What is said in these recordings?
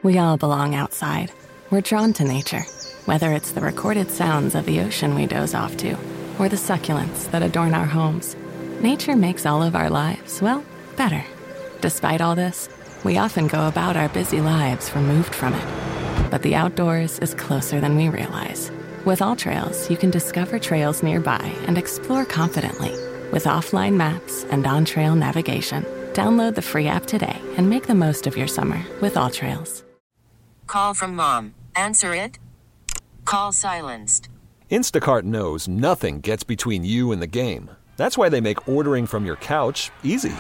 We all belong outside. We're drawn to nature, whether it's the recorded sounds of the ocean we doze off to, or the succulents that adorn our homes. Nature makes all of our lives, well, better. Despite all this, we often go about our busy lives removed from it. But the outdoors is closer than we realize. With AllTrails, you can discover trails nearby and explore confidently. With offline maps and on-trail navigation, download the free app today and make the most of your summer with AllTrails. Call from mom. Answer it. Call silenced. Instacart knows nothing gets between you and the game. That's why they make ordering from your couch easy.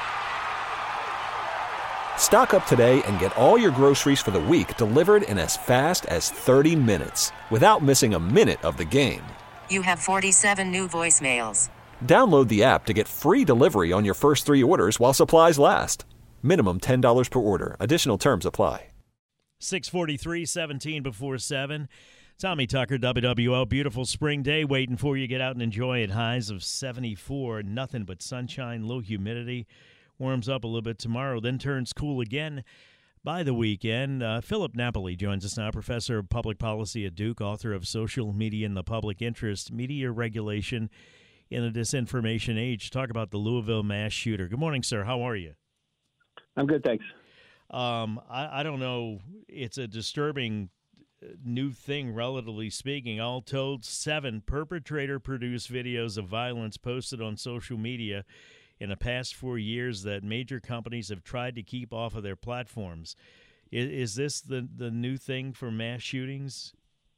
Stock up today and get all your groceries for the week delivered in as fast as 30 minutes without missing a minute of the game. You have 47 new voicemails. Download the app to get free delivery on your first 3 orders while supplies last. Minimum $10 per order. Additional terms apply. 6:43, 17 before 7. Tommy Tucker, WWL. Beautiful spring day waiting for you. Get out and enjoy it. Highs of 74. Nothing but sunshine, low humidity. Warms up a little bit tomorrow, then turns cool again by the weekend. Philip Napoli joins us now, professor of public policy at Duke, author of Social Media in the Public Interest, Media Regulation in a Disinformation Age. Talk about the Louisville mass shooter. Good morning, sir. How are you? I'm good, thanks. I don't know. It's a disturbing new thing, relatively speaking. All told, 7 perpetrator-produced videos of violence posted on social media in the past 4 years that major companies have tried to keep off of their platforms. Is this the new thing for mass shootings?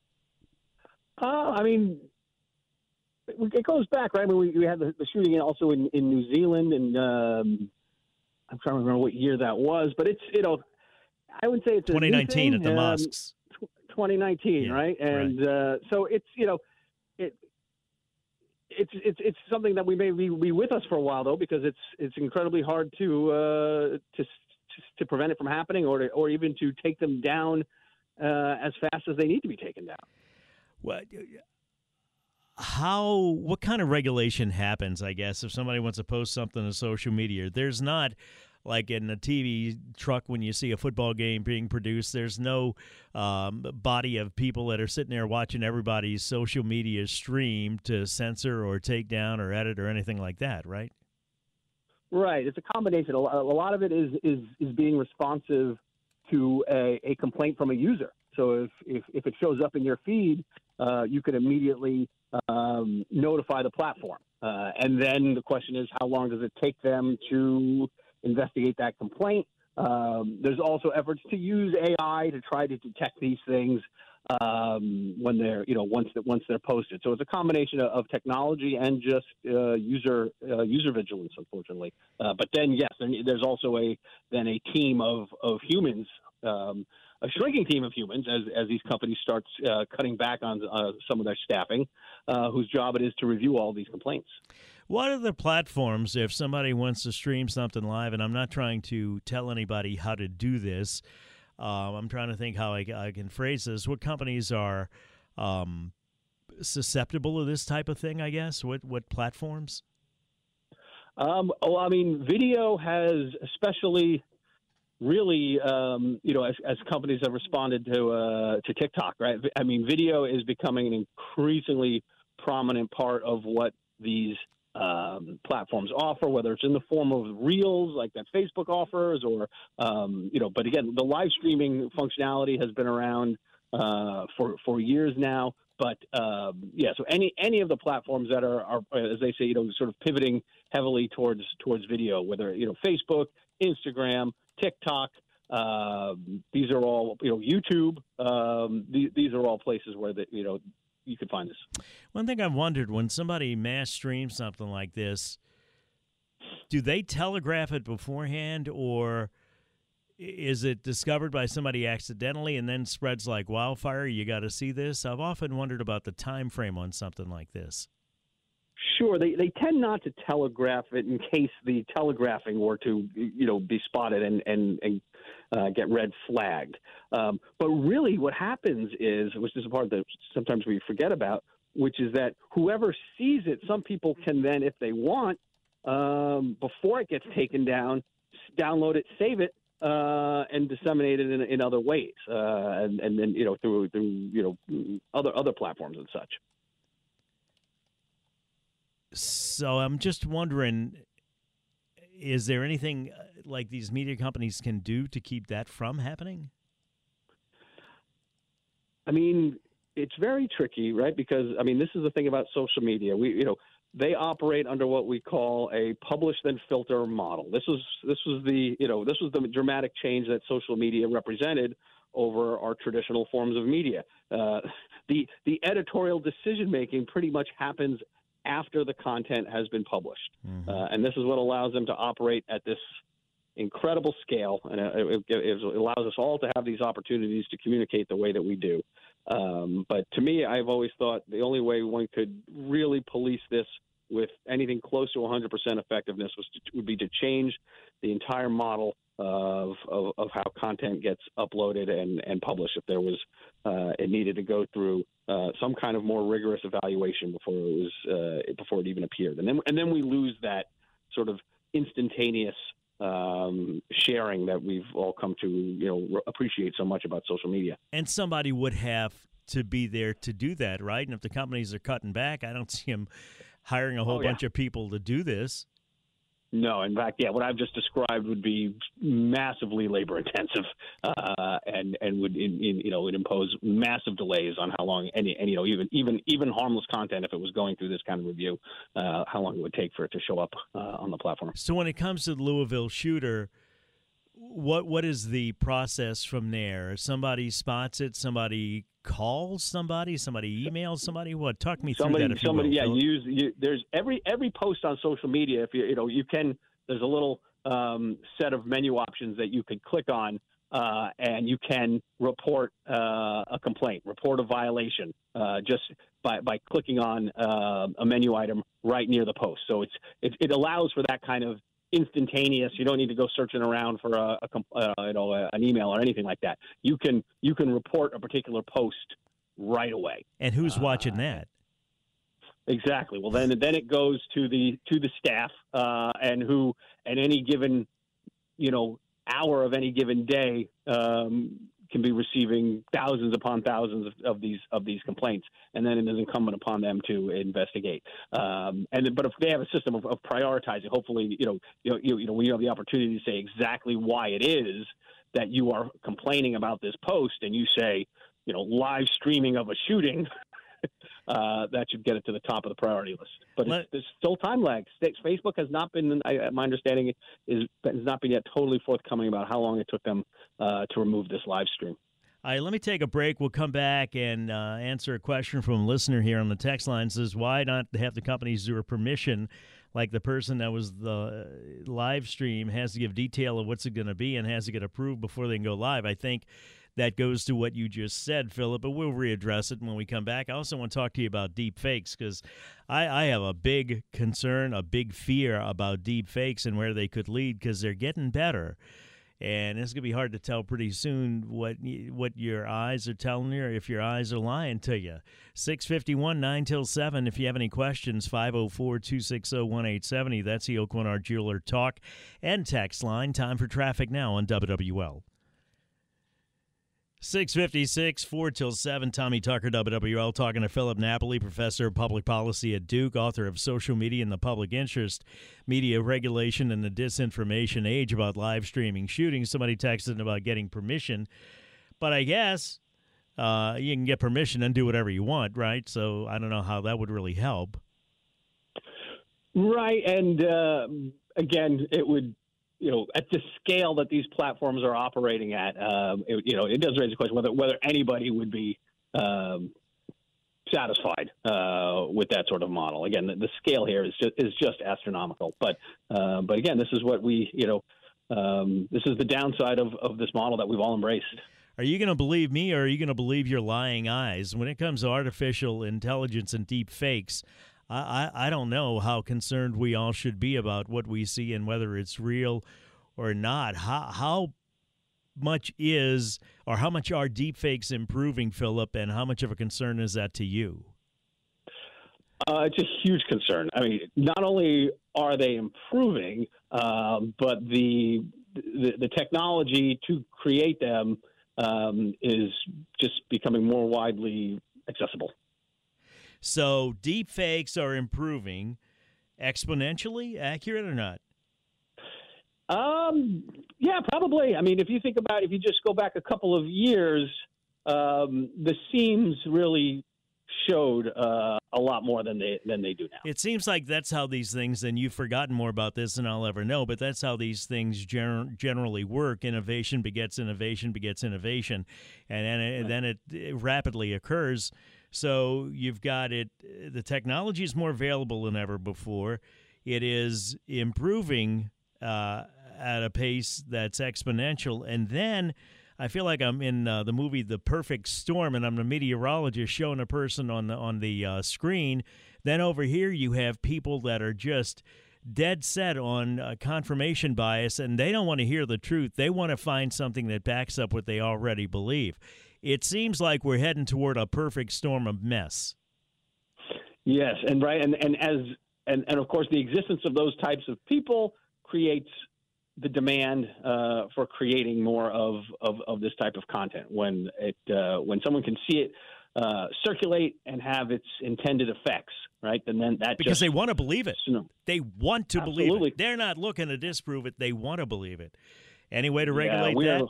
I mean, it goes back, right? I mean, we had the shooting also in New Zealand, and I'm trying to remember what year that was, but it's, I would say it's 2019 at the mosques. 2019, yeah, right? And right. So it's, it's something that we may be with us for a while, though, because it's incredibly hard to prevent it from happening, or even to take them down as fast as they need to be taken down. What kind of regulation happens, I guess, if somebody wants to post something on social media? There's not, like in a TV truck when you see a football game being produced, there's no body of people that are sitting there watching everybody's social media stream to censor or take down or edit or anything like that, right? Right. It's a combination. A lot of it is being responsive to a complaint from a user. So if it shows up in your feed, you can immediately notify the platform. And then the question is, how long does it take them to investigate that complaint? There's also efforts to use AI to try to detect these things when they're, once they're posted. So it's a combination of technology and just user vigilance, unfortunately. But then, yes, there's also a team of humans. A shrinking team of humans as these companies start cutting back on some of their staffing, whose job it is to review all these complaints. What are the platforms, if somebody wants to stream something live, and I'm not trying to tell anybody how to do this, I'm trying to think how I can phrase this. What companies are susceptible to this type of thing, I guess? What platforms? Video has especially really, as companies have responded to TikTok, right? I mean, video is becoming an increasingly prominent part of what these platforms offer, whether it's in the form of reels like that Facebook offers, or but again, the live streaming functionality has been around for years now. But so any of the platforms that are as they say, sort of pivoting heavily towards video, whether Facebook, Instagram, TikTok, these are all YouTube. These are all places where you can find this. One thing I've wondered, when somebody mass streams something like this, do they telegraph it beforehand, or is it discovered by somebody accidentally and then spreads like wildfire? You got to see this. I've often wondered about the time frame on something like this. Sure, they tend not to telegraph it in case the telegraphing were to be spotted and get red flagged. But really, what happens is, which is a part that sometimes we forget about, which is that whoever sees it, some people can then, if they want, before it gets taken down, download it, save it, and disseminate it in other ways, and then through other platforms and such. So I'm just wondering, is there anything like these media companies can do to keep that from happening? I mean, it's very tricky, right? Because this is the thing about social media. They operate under what we call a publish then filter model. This was the dramatic change that social media represented over our traditional forms of media. The editorial decision making pretty much happens after the content has been published, and this is what allows them to operate at this incredible scale, and it allows us all to have these opportunities to communicate the way that we do. But to me, I've always thought the only way one could really police this with anything close to 100% effectiveness would be to change the entire model of how content gets uploaded and published. If there was, it needed to go through some kind of more rigorous evaluation before it even appeared, and then we lose that sort of instantaneous sharing that we've all come to appreciate so much about social media. And somebody would have to be there to do that, right? And if the companies are cutting back, I don't see them hiring a whole bunch of people to do this. No, in fact, what I've just described would be massively labor intensive, and would would impose massive delays on how long even harmless content, if it was going through this kind of review, how long it would take for it to show up on the platform. So when it comes to the Louisville shooter, what is the process from there? Somebody spots it, somebody calls somebody emails somebody. What? Talk me through that. If somebody, you will, there's every post on social media. If you can, there's a little set of menu options that you can click on, and you can report a complaint, report a violation, just by clicking on a menu item right near the post. So it allows for that kind of instantaneous. You don't need to go searching around for an email or anything like that. You can report a particular post right away. And who's watching that? Exactly. Well, then it goes to the staff, and who at any given hour of any given day can be receiving thousands upon thousands of these complaints, and then it is incumbent upon them to investigate. But if they have a system of prioritizing, hopefully, when you have the opportunity to say exactly why it is that you are complaining about this post, and you say, live streaming of a shooting, that should get it to the top of the priority list. But there's still time lag. Facebook has not been, my understanding has not been yet totally forthcoming about how long it took them to remove this live stream. All right, let me take a break. We'll come back and answer a question from a listener here on the text line. Says, why not have the companies do a permission, like the person that was the live stream has to give detail of what's it going to be and has to get approved before they can go live. I think that goes to what you just said, Philip, but we'll readdress it when we come back. I also want to talk to you about deep fakes, because I have a big concern, a big fear about deep fakes and where they could lead, because they're getting better. And it's going to be hard to tell pretty soon what your eyes are telling you or if your eyes are lying to you. 6:51, 9 till 7. If you have any questions, 504-260-1870. That's the Oaklawn Jeweler talk and text line. Time for traffic now on WWL. 6:56, 4 till 7. Tommy Tucker, WWL, talking to Philip Napoli, professor of public policy at Duke, author of Social Media and the Public Interest, Media Regulation and the Disinformation Age, about live streaming shootings. Somebody texted about getting permission, but I guess you can get permission and do whatever you want, right? So I don't know how that would really help. Right, and again, it would, at the scale that these platforms are operating at, it does raise the question whether anybody would be satisfied with that sort of model. Again, the scale here is just astronomical. But again, this is what this is the downside of this model that we've all embraced. Are you going to believe me, or are you going to believe your lying eyes? When it comes to artificial intelligence and deep fakes, I don't know how concerned we all should be about what we see and whether it's real or not. How much how much are deepfakes improving, Philip, and how much of a concern is that to you? It's a huge concern. I mean, not only are they improving, but the the technology to create them is just becoming more widely accessible. So deep fakes are improving exponentially, accurate or not? Yeah, probably. I mean, if you just go back a couple of years, the seams really showed a lot more than they do now. It seems like that's how these things, and you've forgotten more about this than I'll ever know, but that's how these things generally work. Innovation begets innovation begets innovation, and then it rapidly occurs. So you've got it. The technology is more available than ever before. It is improving at a pace that's exponential, and then I feel like I'm in the movie The Perfect Storm, and I'm the meteorologist showing a person on the screen. Then over here you have people that are just dead set on confirmation bias, and they don't want to hear the truth. They want to find something that backs up what they already believe. It seems like we're heading toward a perfect storm of mess. Yes, and of course the existence of those types of people creates the demand for creating more of this type of content. When someone can see it circulate and have its intended effects, right? And then because they want to believe it. They want to Absolutely. believe it. They're not looking to disprove it. They want to believe it. Any way to regulate that?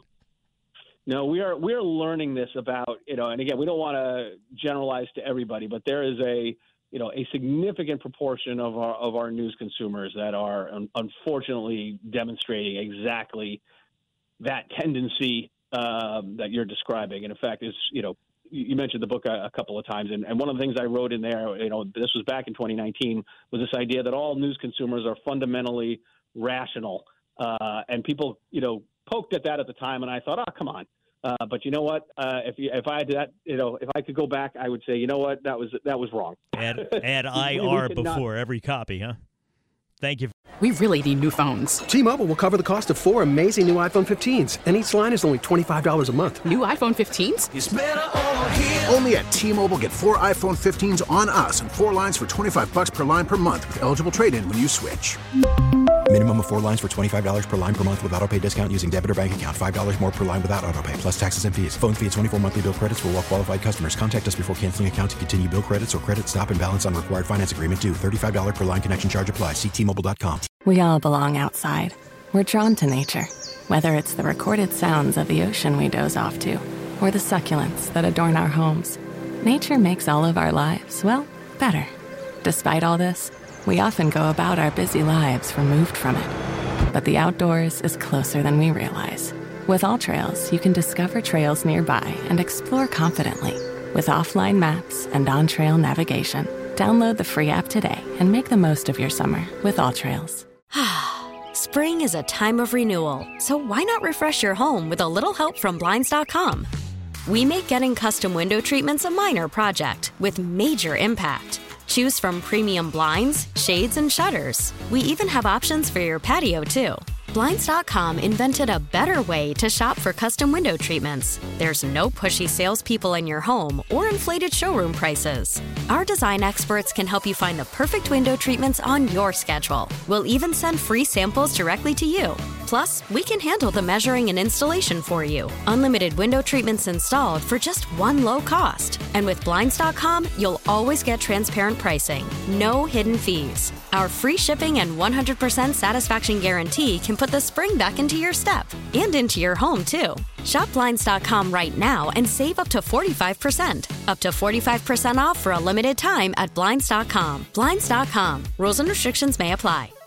No, we are learning this about, and again, we don't want to generalize to everybody, but there is a significant proportion of our news consumers that are unfortunately demonstrating exactly that tendency that you're describing. And in fact, you mentioned the book a couple of times, and one of the things I wrote in there, this was back in 2019, was this idea that all news consumers are fundamentally rational. And people, poked at that at the time, and I thought, oh, come on. But you know what? If I had that, if I could go back, I would say, you know what? That was wrong. Add IR before every copy, huh? Thank you. We really need new phones. T-Mobile will cover the cost of 4 amazing new iPhone 15s, and each line is only $25 a month. New iPhone 15s? It's better over here. Only at T-Mobile, get 4 iPhone 15s on us and 4 lines for $25 per line per month with eligible trade-in when you switch. Minimum of 4 lines for $25 per line per month with autopay discount using debit or bank account. $5 more per line without autopay, plus taxes and fees. Phone fee at 24 monthly bill credits for well-qualified customers. Contact us before canceling account to continue bill credits or credit stop and balance on required finance agreement due. $35 per line connection charge applies. See T-Mobile.com. We all belong outside. We're drawn to nature, whether it's the recorded sounds of the ocean we doze off to, or the succulents that adorn our homes. Nature makes all of our lives, well, better. Despite all this, we often go about our busy lives removed from it. But the outdoors is closer than we realize. With AllTrails, you can discover trails nearby and explore confidently. With offline maps and on-trail navigation, download the free app today and make the most of your summer with AllTrails. Spring is a time of renewal, so why not refresh your home with a little help from Blinds.com? We make getting custom window treatments a minor project with major impact. Choose from premium blinds, shades, and shutters. We even have options for your patio, too. Blinds.com invented a better way to shop for custom window treatments. There's no pushy salespeople in your home or inflated showroom prices. Our design experts can help you find the perfect window treatments on your schedule. We'll even send free samples directly to you. Plus, we can handle the measuring and installation for you. Unlimited window treatments installed for just one low cost. And with Blinds.com, you'll always get transparent pricing. No hidden fees. Our free shipping and 100% satisfaction guarantee can put the spring back into your step and into your home, too. Shop Blinds.com right now and save up to 45%. Up to 45% off for a limited time at Blinds.com. Blinds.com. Rules and restrictions may apply.